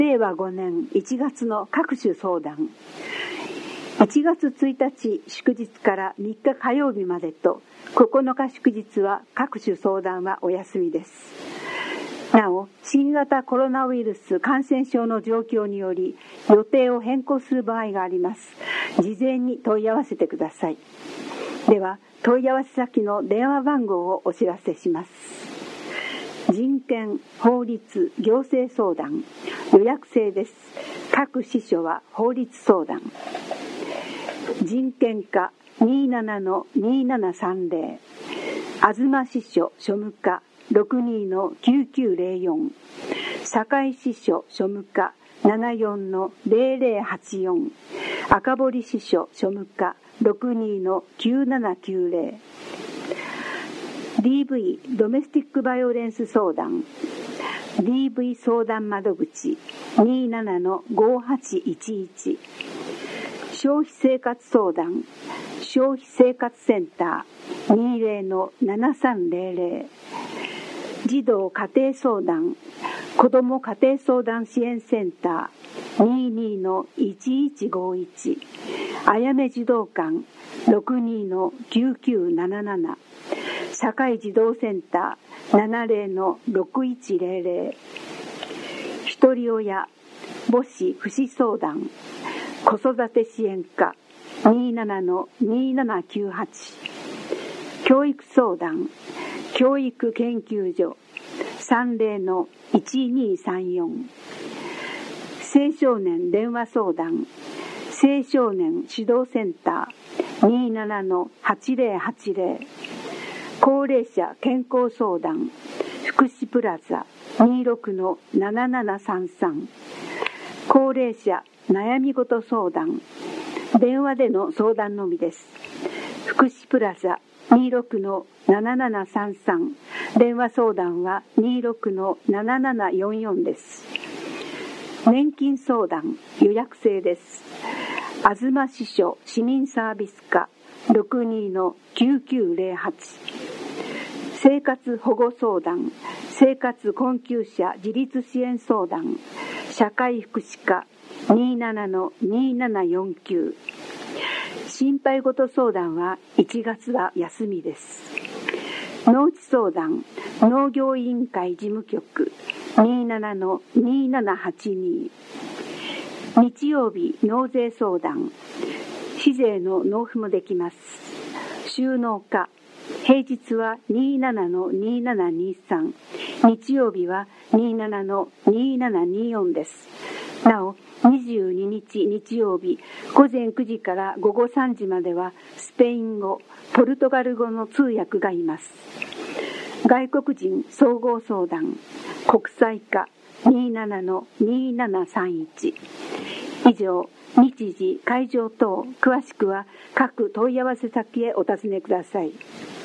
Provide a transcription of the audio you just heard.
令和5年1月の各種相談。1月1日祝日から3日火曜日までと9日祝日は各種相談はお休みです。なお、新型コロナウイルス感染症の状況により予定を変更する場合があります。事前に問い合わせてください。では、問い合わせ先の電話番号をお知らせします。人権、法律、行政相談、予約制です。各支所は法律相談。人権課 27-2730、東支所庶務課 62-9904、堺支所庶務課 74-0084、赤堀支所庶務課 62-9790、DV ドメスティックバイオレンス相談 DV 相談窓口 27-5811、消費生活相談消費生活センター 20-7300、児童家庭相談子ども家庭相談支援センター 22-1151、あやめ児童館 62-9977、堺児童センター 70-6100、ひとり親母子福祉相談子育て支援課 27-2798、教育相談教育研究所 30-1234、青少年電話相談青少年指導センター 27-8080、高齢者健康相談福祉プラザ 26-7733、高齢者悩み事相談電話での相談のみです。福祉プラザ 26-7733、電話相談は 26-7744 です。年金相談予約制です。東支所市民サービス課 62-9908、生活保護相談生活困窮者自立支援相談社会福祉課 27-2749、心配事相談は1月は休みです。農地相談農業委員会事務局 27-2782、日曜日納税相談市税の納付もできます。収納課平日は 27-2723、日曜日は 27-2724 です。なお、22日日曜日午前9時から午後3時まではスペイン語、ポルトガル語の通訳がいます。外国人総合相談国際課 27-2731。以上、日時、会場等詳しくは各問い合わせ先へお尋ねください。